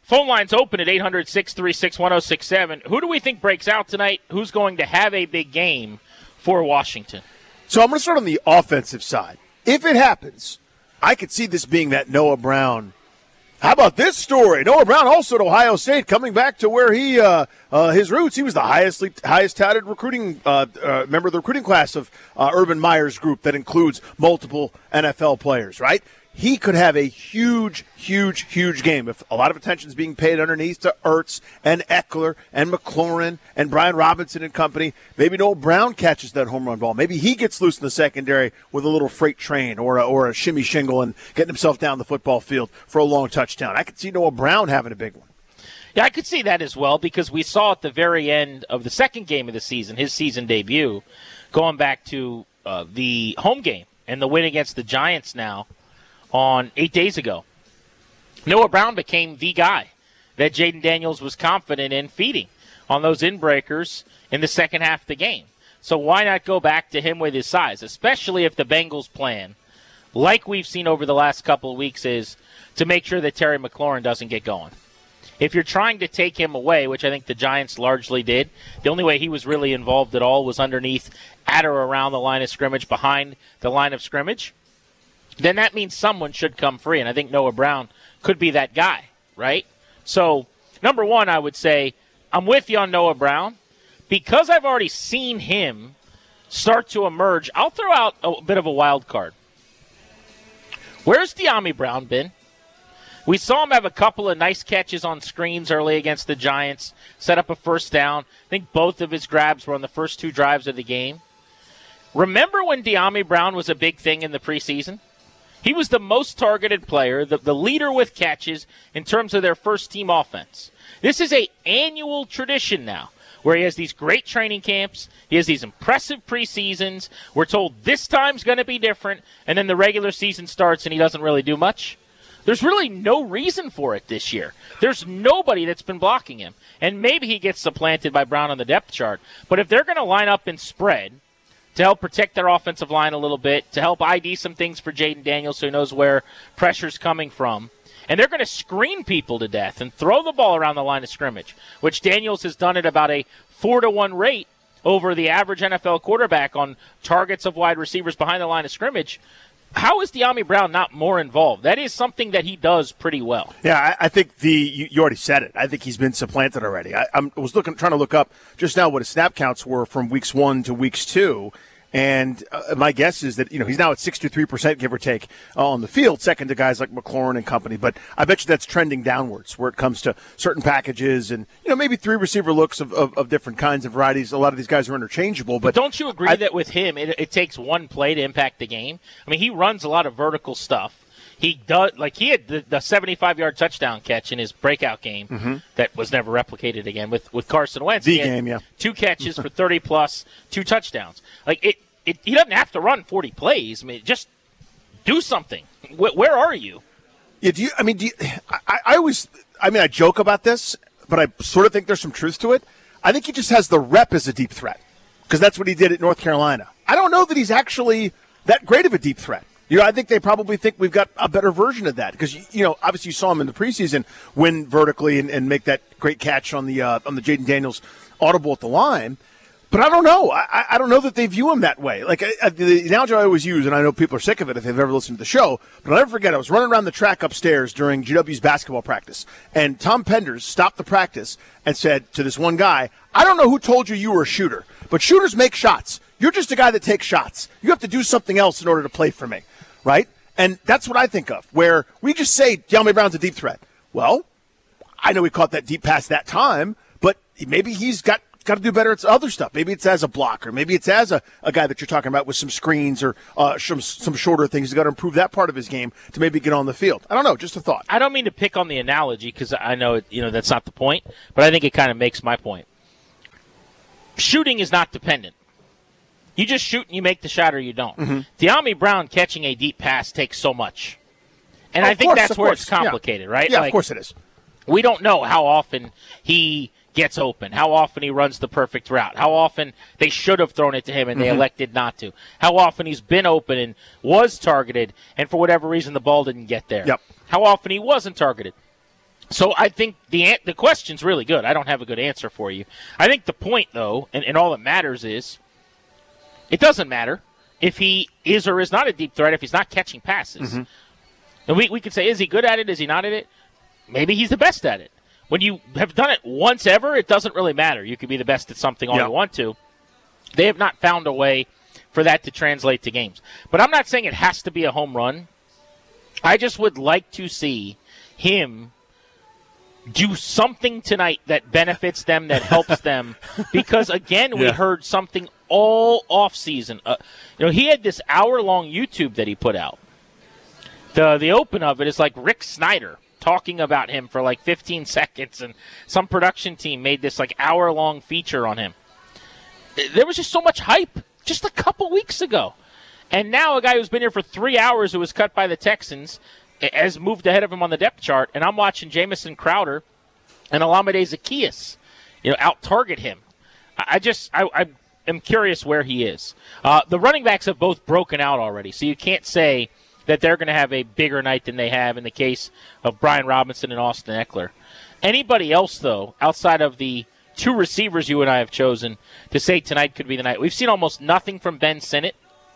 Phone line's open at 800-636-1067. Who do we think breaks out tonight? Who's going to have a big game for Washington? So I'm going to start on the offensive side. If it happens, I could see this being that Noah Brown. How about this story? Noah Brown also at Ohio State, coming back to where he his roots. He was the highest touted recruiting member of the recruiting class of Urban Meyer's group that includes multiple NFL players, right? He could have a huge, huge, huge game if a lot of attention is being paid underneath to Ertz and Eckler and McLaurin and Brian Robinson and company. Maybe Noah Brown catches that home run ball. Maybe he gets loose in the secondary with a little freight train or a shimmy shingle and getting himself down the football field for a long touchdown. I could see Noah Brown having a big one. Yeah, I could see that as well because we saw at the very end of the second game of the season, his season debut, going back to the home game and the win against the Giants now, on 8 days ago. Noah Brown became the guy that Jaden Daniels was confident in feeding on those inbreakers in the second half of the game. So why not go back to him with his size, especially if the Bengals' plan, like we've seen over the last couple of weeks, is to make sure that Terry McLaurin doesn't get going. If you're trying to take him away, which I think the Giants largely did, the only way he was really involved at all was underneath, at or around the line of scrimmage, behind the line of scrimmage, then that means someone should come free, and I think Noah Brown could be that guy, right? So, number one, I would say I'm with you on Noah Brown. Because I've already seen him start to emerge, I'll throw out a bit of a wild card. Where's Dyami Brown been? We saw him have a couple of nice catches on screens early against the Giants, set up a first down. I think both of his grabs were on the first two drives of the game. Remember when Dyami Brown was a big thing in the preseason? He was the most targeted player, the leader with catches in terms of their first-team offense. This is an annual tradition now where he has these great training camps, he has these impressive preseasons. We're told this time's going to be different, and then the regular season starts and he doesn't really do much. There's really no reason for it this year. There's nobody that's been blocking him. And maybe he gets supplanted by Brown on the depth chart. But if they're going to line up and spread to help protect their offensive line a little bit, to help ID some things for Jaden Daniels so he knows where pressure's coming from. And they're going to screen people to death and throw the ball around the line of scrimmage, which Daniels has done at about a 4-to-1 rate over the average NFL quarterback on targets of wide receivers behind the line of scrimmage. How is Dyami Brown not more involved? That is something that he does pretty well. Yeah, I think you already said it. I think he's been supplanted already. I was trying to look up just now what his snap counts were from weeks 1 to weeks 2, and my guess is that he's now at 63%, give or take, on the field, second to guys like McLaurin and company. But I bet you that's trending downwards where it comes to certain packages and maybe 3 receiver looks of different kinds of varieties. A lot of these guys are interchangeable. But don't you agree that with him, it takes one play to impact the game? I mean, he runs a lot of vertical stuff. He does, like he had the 75-yard touchdown catch in his breakout game that was never replicated again with Carson Wentz. The game, yeah. 2 catches for 30-plus, 2 touchdowns. Like he doesn't have to run 40 plays. I mean, just do something. Where are you? Yeah, I joke about this, but I sort of think there's some truth to it. I think he just has the rep as a deep threat because that's what he did at North Carolina. I don't know that he's actually that great of a deep threat. I think they probably think we've got a better version of that because, obviously you saw him in the preseason win vertically and make that great catch on the Jaden Daniels audible at the line. But I don't know. I don't know that they view him that way. Like the analogy I always use, and I know people are sick of it if they've ever listened to the show, but I'll never forget I was running around the track upstairs during GW's basketball practice, and Tom Penders stopped the practice and said to this one guy, I don't know who told you were a shooter, but shooters make shots. You're just a guy that takes shots. You have to do something else in order to play for me. Right? And that's what I think of, where we just say Dyami Brown's a deep threat. Well, I know he caught that deep pass that time, but maybe he's got to do better at other stuff. Maybe it's as a blocker. Maybe it's as a guy that you're talking about with some screens or some shorter things. He's got to improve that part of his game to maybe get on the field. I don't know, just a thought. I don't mean to pick on the analogy because I know that's not the point, but I think it kind of makes my point. Shooting is not dependent. You just shoot and you make the shot or you don't. Dyami Brown catching a deep pass takes so much. And I think that's where it's complicated, right? Yeah, of course it is. We don't know how often he gets open, how often he runs the perfect route, how often they should have thrown it to him and they elected not to, how often he's been open and was targeted and for whatever reason the ball didn't get there, how often he wasn't targeted. So I think the question's really good. I don't have a good answer for you. I think the point, though, and all that matters is it doesn't matter if he is or is not a deep threat if he's not catching passes. Mm-hmm. And we could say, is he good at it? Is he not at it? Maybe he's the best at it. When you have done it once ever, it doesn't really matter. You can be the best at something all you want to. They have not found a way for that to translate to games. But I'm not saying it has to be a home run. I just would like to see him do something tonight that benefits them, that helps them. Because, again, we heard something all offseason. He had this hour-long YouTube that he put out. The open of it is like Rick Snyder talking about him for like 15 seconds, and some production team made this like hour-long feature on him. There was just so much hype just a couple weeks ago. And now a guy who's been here for 3 hours who was cut by the Texans has moved ahead of him on the depth chart, and I'm watching Jamison Crowder and Olamide Zaccheaus, out-target him. I am curious where he is. The running backs have both broken out already, so you can't say that they're going to have a bigger night than they have in the case of Brian Robinson and Austin Eckler. Anybody else, though, outside of the two receivers you and I have chosen to say tonight could be the night? We've seen almost nothing from Ben Sinnott.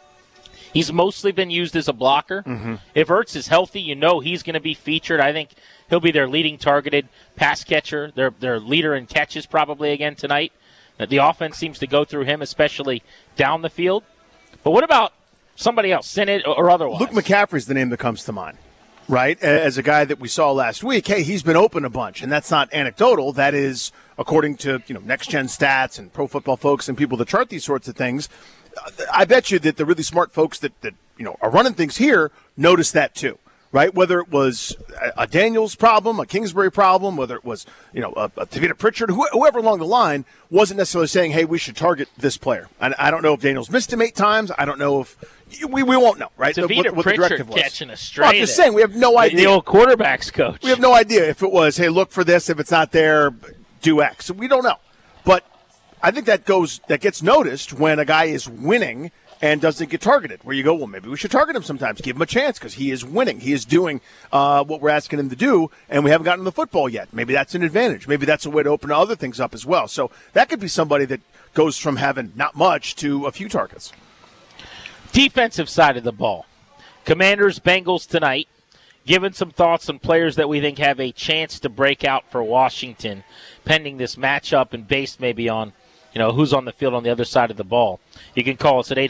He's mostly been used as a blocker. Mm-hmm. If Ertz is healthy, he's going to be featured. I think he'll be their leading targeted pass catcher, their leader in catches probably again tonight. The offense seems to go through him, especially down the field. But what about somebody else, Sinnott or otherwise? Luke McCaffrey's the name that comes to mind, right? As a guy that we saw last week, hey, he's been open a bunch, and that's not anecdotal. That is according to next-gen stats and Pro Football Focus and people that chart these sorts of things. I bet you that the really smart folks that are running things here noticed that too, right? Whether it was a Daniels problem, a Kingsbury problem, whether it was a Tavita Pritchard, whoever along the line wasn't necessarily saying, hey, we should target this player. And I don't know if Daniels missed him 8 times. I don't know if we won't know, right? Tavita what Pritchard the directive was. Catching a straight. I'm just saying we have no idea. The old quarterback's coach. We have no idea if it was, hey, look for this. If it's not there, do X. We don't know, but I think that gets noticed when a guy is winning and doesn't get targeted, where you go, well, maybe we should target him sometimes, give him a chance because he is winning. He is doing what we're asking him to do, and we haven't gotten the football yet. Maybe that's an advantage. Maybe that's a way to open other things up as well. So that could be somebody that goes from having not much to a few targets. Defensive side of the ball. Commanders, Bengals tonight. Given some thoughts on players that we think have a chance to break out for Washington, pending this matchup and based maybe on who's on the field on the other side of the ball. You can call us at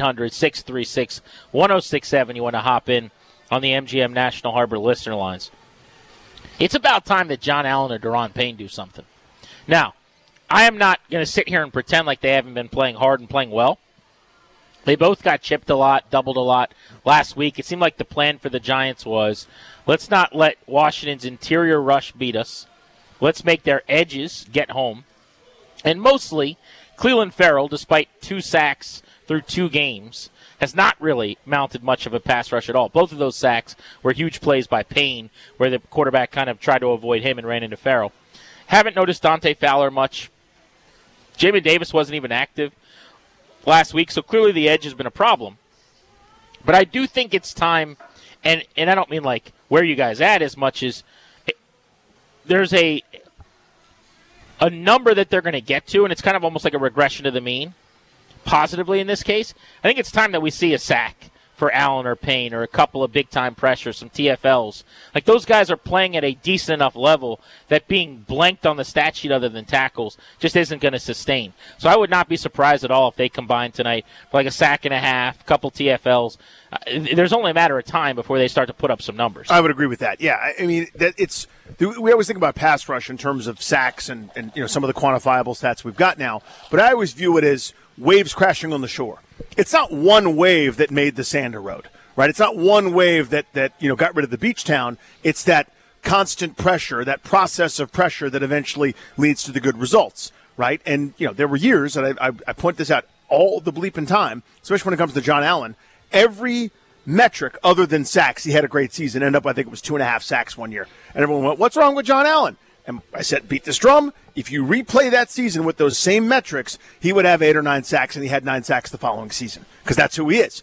800-636-1067. You want to hop in on the MGM National Harbor listener lines. It's about time that John Allen or Daron Payne do something. Now, I am not going to sit here and pretend like they haven't been playing hard and playing well. They both got chipped a lot, doubled a lot last week. It seemed like the plan for the Giants was, let's not let Washington's interior rush beat us. Let's make their edges get home. And mostly, Clelin Ferrell, despite 2 sacks through 2 games, has not really mounted much of a pass rush at all. Both of those sacks were huge plays by Payne, where the quarterback kind of tried to avoid him and ran into Ferrell. Haven't noticed Dante Fowler much. Jamin Davis wasn't even active last week, so clearly the edge has been a problem. But I do think it's time, and I don't mean like where you guys at as much as there's a number that they're going to get to, and it's kind of almost like a regression to the mean, positively in this case. I think it's time that we see a sack for Allen or Payne or a couple of big-time pressures, some TFLs. Like, those guys are playing at a decent enough level that being blanked on the stat sheet other than tackles just isn't going to sustain. So I would not be surprised at all if they combine tonight for like a sack and a half, couple TFLs. There's only a matter of time before they start to put up some numbers. I would agree with that. Yeah, I mean, we always think about pass rush in terms of sacks and some of the quantifiable stats we've got now, but I always view it as waves crashing on the shore. It's not one wave that made the sand erode, right? It's not one wave that got rid of the beach town. It's that constant pressure, that process of pressure that eventually leads to the good results, right? And there were years, and I point this out all the bleeping time, especially when it comes to John Allen. Every metric other than sacks, he had a great season. Ended up, I think it was 2.5 sacks one year, and everyone went, "What's wrong with John Allen?" And I said, beat this drum. If you replay that season with those same metrics, he would have 8 or 9 sacks, and he had 9 sacks the following season because that's who he is.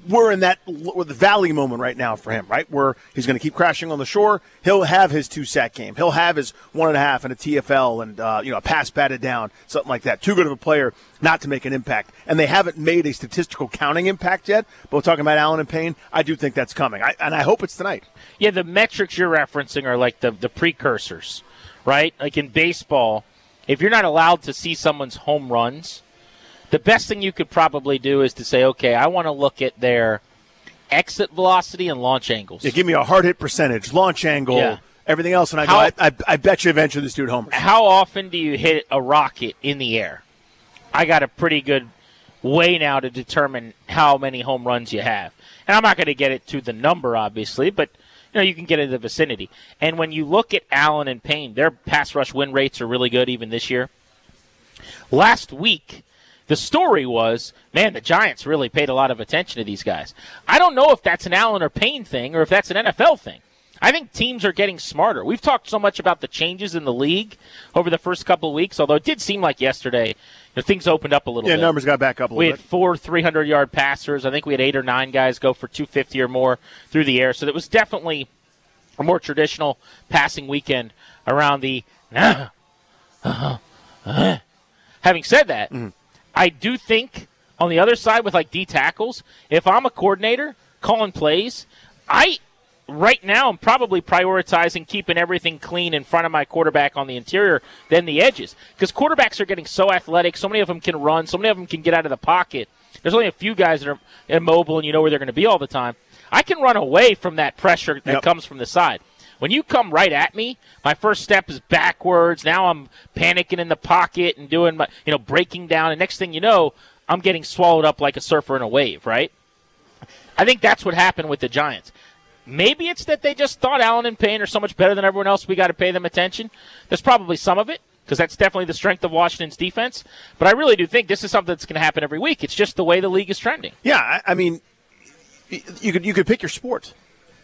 we're in that the valley moment right now for him, right? Where he's going to keep crashing on the shore. He'll have his 2-sack game. He'll have his 1.5 and a TFL and a pass batted down, something like that. Too good of a player not to make an impact. And they haven't made a statistical counting impact yet. But we're talking about Allen and Payne. I do think that's coming, and I hope it's tonight. Yeah, the metrics you're referencing are like the precursors, right? Like in baseball, if you're not allowed to see someone's home runs, the best thing you could probably do is to say, okay, I want to look at their exit velocity and launch angles. Yeah, give me a hard hit percentage, launch angle, everything else, and I bet you eventually this dude homers. How often do you hit a rocket in the air? I got a pretty good way now to determine how many home runs you have. And I'm not going to get it to the number, obviously, but you can get in the vicinity. And when you look at Allen and Payne, their pass rush win rates are really good even this year. Last week, the story was, man, the Giants really paid a lot of attention to these guys. I don't know if that's an Allen or Payne thing or if that's an NFL thing. I think teams are getting smarter. We've talked so much about the changes in the league over the first couple of weeks, although it did seem like yesterday things opened up a little bit. Yeah, numbers got back up a little bit. We had 4 300-yard passers. I think we had 8 or 9 guys go for 250 or more through the air. So it was definitely a more traditional passing weekend around the Having said that, I do think on the other side with like D tackles, if I'm a coordinator calling plays, right now I'm probably prioritizing keeping everything clean in front of my quarterback on the interior than the edges. Because quarterbacks are getting so athletic, so many of them can run, so many of them can get out of the pocket. There's only a few guys that are immobile and you know where they're going to be all the time. I can run away from that pressure that comes from the side. When you come right at me, my first step is backwards. Now I'm panicking in the pocket and doing my, breaking down. And next thing you know, I'm getting swallowed up like a surfer in a wave, right? I think that's what happened with the Giants. Maybe it's that they just thought Allen and Payne are so much better than everyone else, we got to pay them attention. There's probably some of it, because that's definitely the strength of Washington's defense. But I really do think this is something that's going to happen every week. It's just the way the league is trending. Yeah, I mean, you could pick your sport.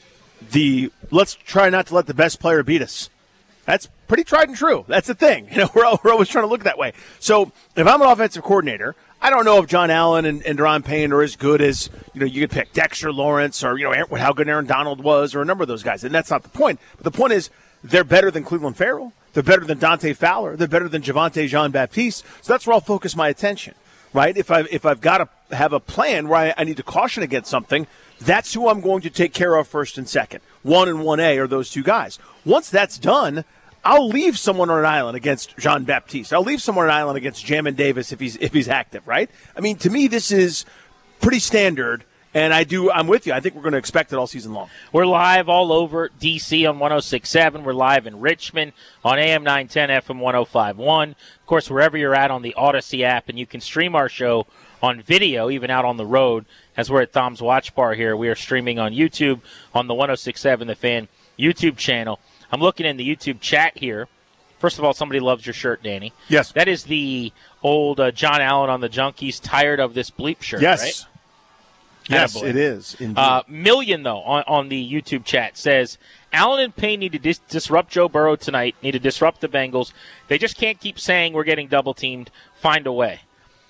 Let's try not to let the best player beat us. That's pretty tried and true. That's the thing. We're always trying to look that way. So if I'm an offensive coordinator, I don't know if John Allen and Daron Payne are as good as, you could pick Dexter Lawrence or, how good Aaron Donald was or a number of those guys. And that's not the point. But the point is they're better than Cleveland Farrell. They're better than Dante Fowler. They're better than Javonte Jean-Baptiste. So that's where I'll focus my attention, right? If I've got to have a plan where I need to caution against something, that's who I'm going to take care of first and second. 1 and 1A are those two guys. Once that's done, I'll leave someone on an island against Jean-Baptiste. I'll leave someone on an island against Jamin Davis if he's active, right? I mean, to me, this is pretty standard, and I'm with you. I think we're going to expect it all season long. We're live all over D.C. on 106.7. We're live in Richmond on AM 910, FM 105.1. Of course, wherever you're at on the Odyssey app, and you can stream our show on video, even out on the road, as we're at Tom's Watch Bar here. We are streaming on YouTube on the 106.7 The Fan YouTube channel. I'm looking in the YouTube chat here. First of all, somebody loves your shirt, Danny. Yes. That is the old John Allen on the Junkies, tired of this bleep shirt, yes. Right? Yes, it is. Indeed. Million, though, on the YouTube chat says, Allen and Payne need to disrupt Joe Burrow tonight, need to disrupt the Bengals. They just can't keep saying we're getting double-teamed. Find a way.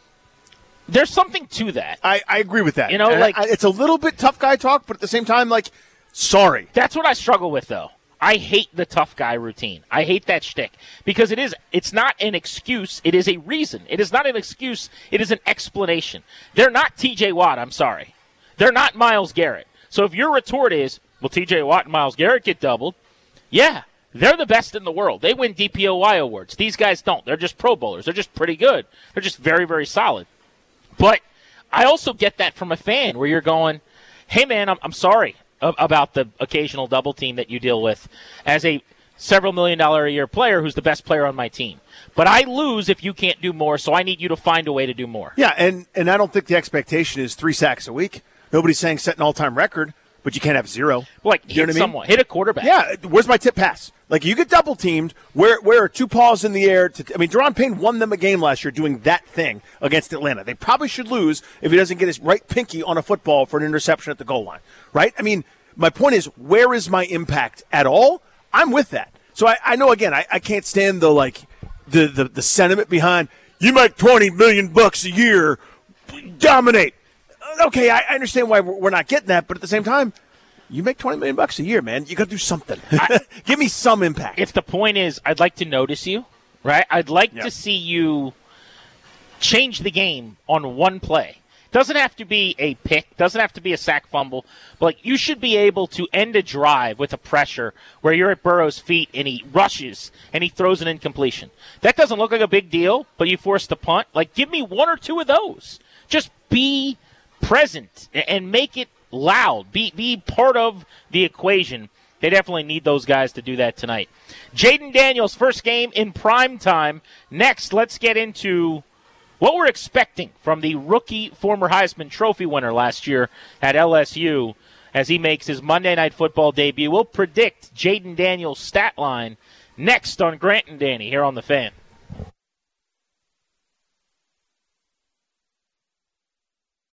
There's something to that. I agree with that. It's a little bit tough guy talk, but at the same time, sorry. That's what I struggle with, though. I hate the tough guy routine. I hate that shtick because it's not an excuse. It is a reason. It is not an excuse. It is an explanation. They're not TJ Watt. I'm sorry. They're not Myles Garrett. So if your retort is, well, TJ Watt and Myles Garrett get doubled, yeah, they're the best in the world. They win DPOY awards. These guys don't. They're just Pro Bowlers. They're just pretty good. They're just very, very solid. But I also get that from a fan where you're going, hey, man, I'm sorry about the occasional double team that you deal with as a several $1 million a year player who's the best player on my team. But I lose if you can't do more, so I need you to find a way to do more. Yeah, and I don't think the expectation is 3 sacks a week. Nobody's saying set an all-time record, but you can't have 0. Hit someone. Hit a quarterback. Yeah, where's my tip pass? You get double-teamed, where are 2 paws in the air? Daron Payne won them a game last year doing that thing against Atlanta. They probably should lose if he doesn't get his right pinky on a football for an interception at the goal line, right? My point is, where is my impact at all? I'm with that. So I know, again, I can't stand the sentiment behind, you make $20 million a year, dominate. okay, I understand why we're not getting that, but at the same time, you make $20 million a year, man. You got to do something. Give me some impact. If the point is, I'd like to notice you, right? I'd like to see you change the game on one play. Doesn't have to be a pick, doesn't have to be a sack fumble, but like, you should be able to end a drive with a pressure where you're at Burrow's feet and he rushes and he throws an incompletion. That doesn't look like a big deal, but you force the punt. Like, give me one or two of those. Just be present and make it loud. Be part of the equation. They definitely need those guys to do that tonight. Jayden Daniels, first game in prime time. Next, let's get into what we're expecting from the rookie former Heisman Trophy winner last year at LSU as he makes his Monday Night Football debut. We'll predict Jayden Daniels' stat line next on Grant and Danny here on The Fan.